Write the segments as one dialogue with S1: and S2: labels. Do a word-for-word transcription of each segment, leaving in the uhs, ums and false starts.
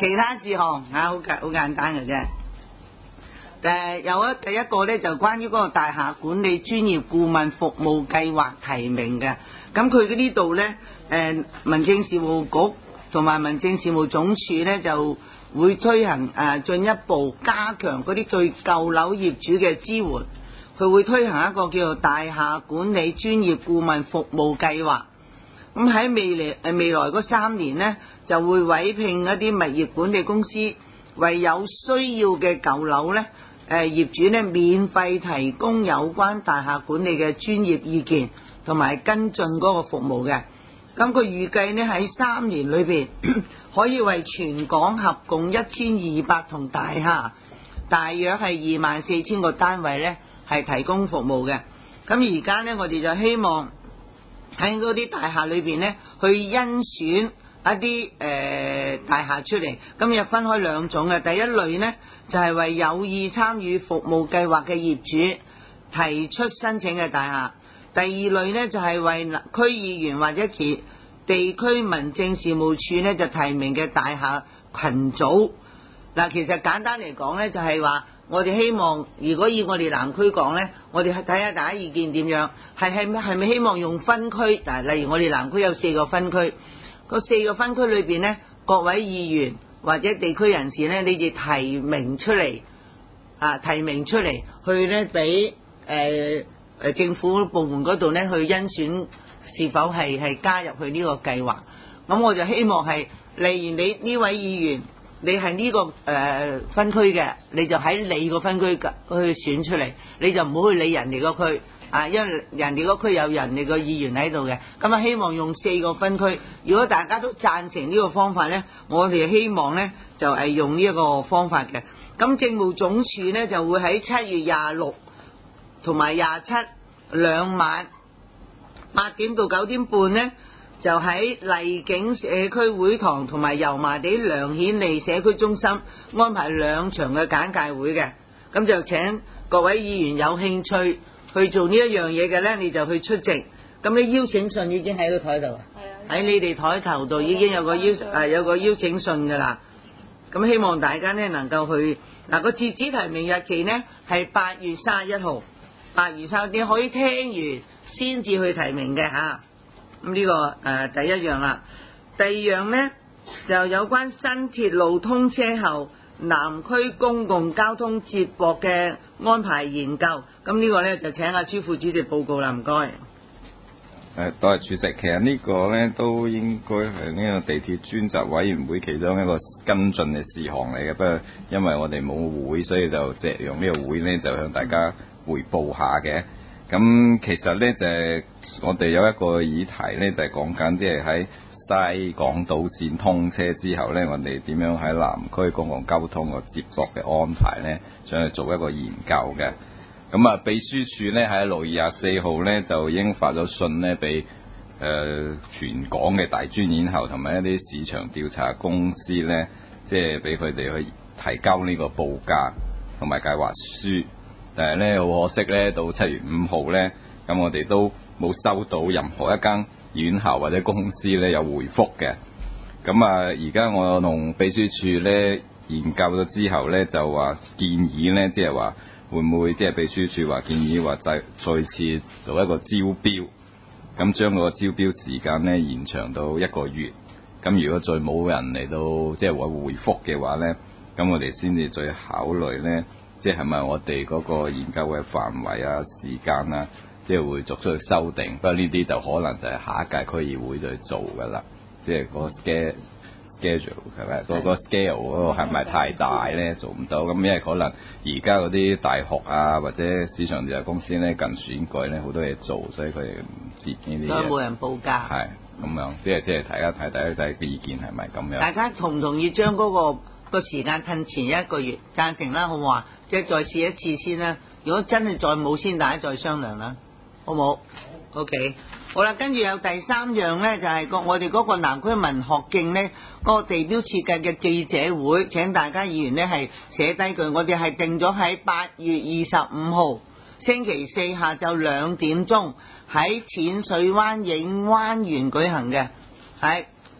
S1: 其他事項啊，好簡好簡單嘅啫。誒有一第一個咧就關於嗰個大廈管理專業顧問服務計劃提名嘅，咁佢嘅呢度咧誒民政事務局同埋民政事務總署咧就會推行誒進一步加強嗰啲對舊樓業主嘅支援，佢會推行一個叫做大廈管理專業顧問服務計劃。咁喺未來誒未來嗰三年咧就會委聘一啲物業管理公司，為有需要嘅舊樓咧。誒業主咧免費提供有關大廈管理嘅專業意見同埋跟進嗰個服務嘅，咁佢預計呢喺三年裏邊可以為全港合共一千二百棟大廈，大約係二萬四千個單位咧係提供服務嘅。咁而家呢，我哋就希望喺嗰啲大廈裏邊呢去甄選一啲誒、呃、大廈出嚟，咁又分開兩種嘅。第一類呢，就係、是、為有意參與服務計劃嘅業主提出申請嘅大廈；第二類呢，就係、是、為區議員或者其地區民政事務處呢就提名嘅大廈群組。嗱，其實簡單嚟講呢，就係、是、話我哋希望，如果以我哋南區講呢，我哋睇下大家意見點樣，係係係咪希望用分區？嗱，例如我哋南區有四個分區。個四個分區裏邊呢，各位議員或者地區人士呢，你哋提名出嚟啊，提名出嚟去呢俾誒誒政府部門嗰度呢去甄選，是否係係加入去呢個計劃？咁我就希望係，例如你呢位議員，你係呢、這個誒、呃、分區嘅，你就喺你個分區去選出嚟，你就唔好去理人哋個區。啊，因為人哋嗰區有人哋個議員喺度嘅，咁啊希望用四個分區。如果大家都贊成呢個方法呢，我哋希望呢就係、是、用呢一個方法嘅。咁政務總署呢就會喺七月廿六同埋廿七兩晚八點到九點半呢，就喺麗景社區會堂同埋油麻地梁顯利社區中心安排兩場嘅簡介會嘅。咁就請各位議員有興趣去做呢一樣嘢嘅呢，你就去出席。咁你邀請信已經喺個台度，喺你哋台頭度已經有個邀誒有個邀請信噶啦。咁希望大家呢能夠去嗱，個截止提名日期呢係八月三十一號，八月三十一號你可以聽完先至去提名嘅吓。咁呢個誒、呃、第一樣啦，第二樣呢就有關新鐵路通車後南區公共交通接駁嘅安排研究，咁呢個呢，就請阿朱副主席報告啦，唔該。
S2: 誒，多謝主席。其實呢個呢，都應該係呢個地鐵專責委員會其中一個跟進嘅事項嚟嘅，不過因為我哋冇會，所以就借用呢個會呢，就向大家彙報下嘅。咁其實呢，就係我哋有一個議題呢，就係講緊即係喺西港島線通車之後呢，我哋點樣喺南區公共交通個接駁嘅安排呢，想去做一個研究嘅。咁啊，秘書處呢，喺六月廿四號呢，就已經發咗信呢俾誒全港嘅大專院校同埋一啲市場調查公司呢，即係俾佢哋去提交呢個報價同埋計劃書。但係呢，好可惜呢，到七月五號呢，咁我哋都冇收到任何一間院校或者公司呢有回覆嘅。咁啊，而家我同秘書處呢研究咗之後呢，就話建議呢，即係話會唔會即係秘書處話建議話再再次做一個招標，咁將個招標時間呢延長到一個月。咁如果再冇人嚟到即係話回覆嘅話呢，咁我哋先至再考慮呢，即係係咪我哋嗰個研究嘅範圍啊、時間啊，即係會作出去修訂。不過呢啲就可能就係下一屆區議會再做噶啦，即係個 scale schedule 係咪？個個 scale 嗰個係咪太大咧？做唔到咁，因為可能而家嗰啲大學啊或者市場調查公司咧近選舉咧好多嘢做，所以佢哋唔接呢啲嘢。
S1: 所以冇人報價。
S2: 係咁樣，即係即係大家睇大家睇嘅意見係咪咁樣？
S1: 大家同唔同意將嗰、嗰個個時間褪前一個月？贊成啦，好唔好啊？即係再試一次先啦。如果真係再冇先，大家再商量啦，好唔好 ？OK。好啦，跟住有第三樣呢，就係、是、個我哋嗰個南區文學徑呢，嗰、那個地標設計嘅記者會，請大家議員呢係寫低佢。我哋係定咗喺八月二十五號星期四下晝兩點鐘喺淺水灣影灣園舉行嘅，係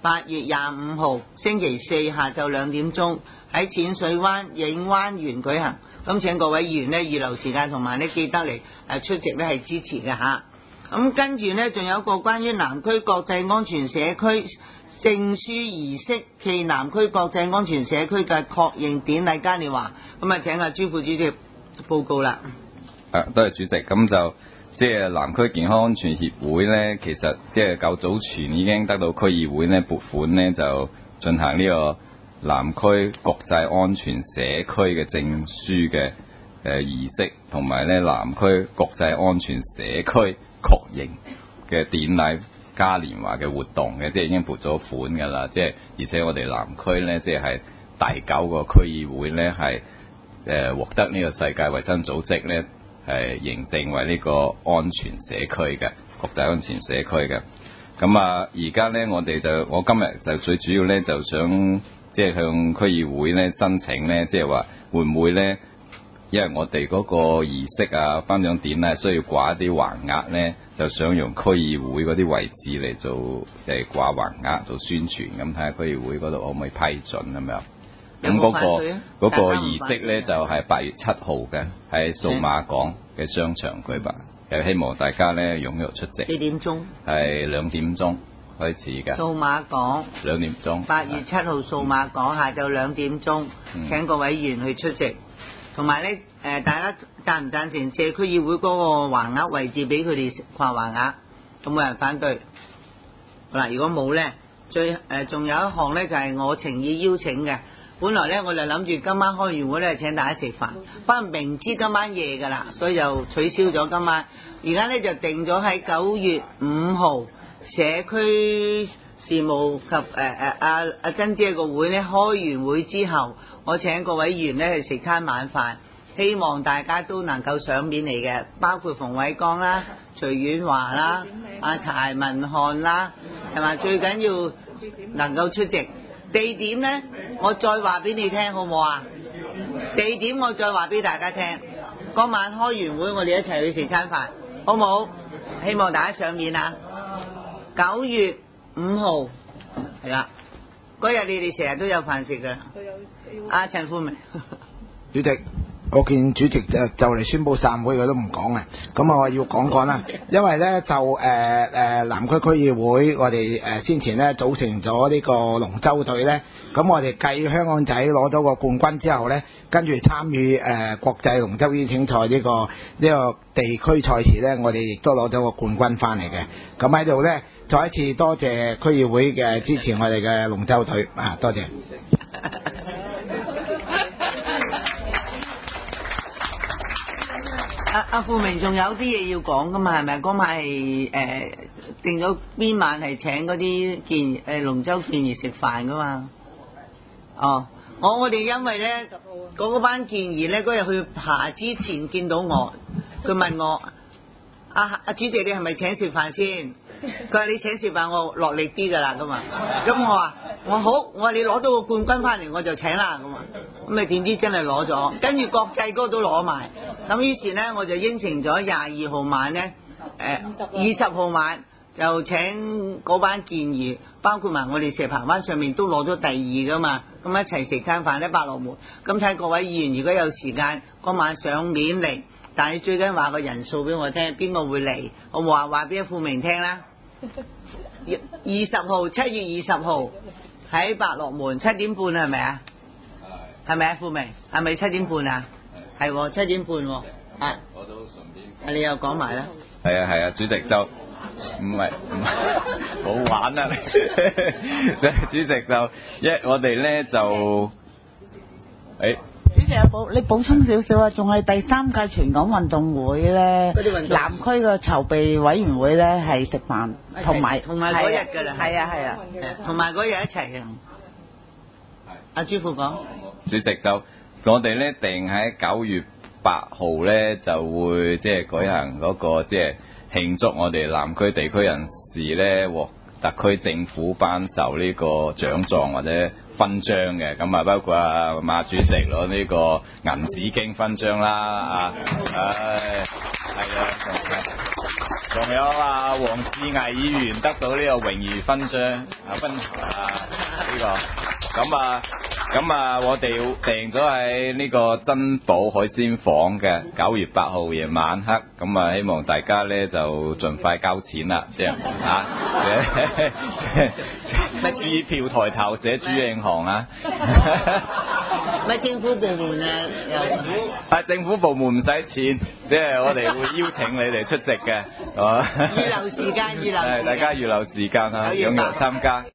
S1: 八月廿五號星期四下晝兩點鐘喺淺水灣影灣園舉行。咁請各位議員呢預留時間同埋呢記得嚟誒出席呢係支持嘅嚇。咁跟住呢，仲有一個關於南區國際安全社區證書儀式暨南區國際安全社區嘅確認典禮嘉年華。咁啊請阿朱副主席報告啦。
S2: 啊，多謝主席。咁就即係南區健康安全協會呢，其實即係較早前已經得到區議會呢撥款呢，就進行呢個南區國際安全社區嘅證書嘅誒儀式，同埋咧南區國際安全社區確認嘅典禮嘉年華嘅活動嘅，即係已經撥咗款㗎啦。即係而且我哋南區咧，即係第九個區議會咧，係誒獲得呢個世界衛生組織咧係認定為呢個安全社區嘅國際安全社區嘅。咁啊，而家咧我哋就我今日就最主要咧就想。即係向區議會咧申請咧，即係話會唔會咧？因為我哋嗰個儀式啊、頒獎典禮需要掛一啲橫額咧，就想用區議會嗰啲位置嚟做誒掛橫額做宣傳，咁睇下區議會嗰度可唔可以批准咁樣？咁嗰、嗰個嗰、嗰個儀式咧就係、是、八月七號嘅，喺數碼港嘅商場舉辦，又希望大家咧踴躍出席。幾點鐘？係兩點鐘。開始嘅數碼港兩點鐘，八月七號數碼港下晝兩點鐘，嗯、請各位議員去出席。同埋咧誒，大家贊唔贊成借區議會嗰個橫額位置俾佢哋掛橫額？咁冇人反對。好啦，如果冇咧，最誒仲、呃、有一項咧就係、是、我情意邀請嘅。本來咧我就諗住今晚開完會咧請大家食飯，不過明知今晚夜㗎啦，所以就取消咗今晚。而家咧就定咗喺九月五號。社區事務及誒誒阿阿珍姐個會咧開完會之後，我請各位議員咧去食餐晚飯，希望大家都能夠賞面嚟嘅，包括馮偉剛啦、徐婉華啦、阿柴文漢啦，係嘛？最緊要能夠出席。地點咧，我再話俾你聽好唔好啊？地點我再話俾大家聽，嗰晚開完會我哋一齊去食餐飯，好唔好？希望大家賞面啊！九月五號係啦，嗰日你哋成日都有飯食㗎。阿陳富明
S3: 主席，我見主席就就嚟宣佈散會，佢都唔講啊。咁我要講講啦，因為咧就誒誒、呃、南區區議會，我哋誒先前咧組成咗呢個龍舟隊咧，咁我哋繼香港仔攞咗個冠軍之後咧，跟住參與誒、呃、國際龍舟邀請賽呢、這個呢、這個地區賽事咧，我哋亦都攞咗個冠軍翻嚟嘅。咁喺度咧。再一次多謝區議會嘅支持我哋嘅龍舟隊啊！多謝。
S1: 阿阿富明仲有啲嘢要講噶嘛？係咪？嗰晚係誒定咗邊晚係請嗰啲健誒龍舟健兒食飯噶嘛？哦，我我哋因為咧嗰個班健兒咧嗰日去爬之前見到我，佢問我阿阿主席你係咪請食飯先？佢話你請食飯我落力啲㗎啦咁啊，咁我話我好，我話你攞到個冠軍翻嚟我就請啦咁啊，咁咪點知真係攞咗，跟住國際嗰個都攞埋，咁於是呢，我就應承咗廿二號晚呢，誒二十號晚就請嗰班健兒，包括埋我哋石棚灣上面都攞咗第二㗎嘛，咁一齊食餐飯喺百樂門，咁睇各位議員如果有時間嗰晚上面嚟，但係最緊話個人數俾我聽，邊個會嚟，我話話俾阿富明聽啦。二十號七月二十號喺百樂門七點半係咪啊？係咪啊？富明係咪七點半啊？係七點半喎。啊，我都順便。你又講埋啦。
S2: 係啊係啊，主席就唔係唔係好玩啊！主席就一我哋咧就誒。
S4: 主席有補，你補充少少啊，仲係第三屆全港運動會咧，南區嘅籌備委員會咧係食飯，同埋
S1: 同埋嗰日㗎啦，
S4: 係啊係啊，
S1: 同埋嗰日一齊嘅。阿朱副講，
S2: 主席就我哋咧定喺九月八號咧就會即係舉行嗰個即係慶祝我哋南區地區人士咧獲特區政府頒授呢個獎狀或者勳章嘅，咁啊包括啊馬主席攞呢個銀紫荊勳章啦啊，唉。 係啊，仲有啊黃志毅議員得到呢個榮譽勳章啊分啊呢個，咁啊咁啊我哋訂咗喺呢個珍寶海鮮坊嘅九月八號夜晚黑，咁啊希望大家咧就盡快交錢啦，即係啊，注意票台頭寫主應行啊。
S1: 咪政府部門啊，又
S2: 啊政府部門唔使錢，即係我哋會邀請你哋出席嘅，係嘛？
S1: 預留時間，預留時間
S2: 係大家預留時間啊，踴躍參加。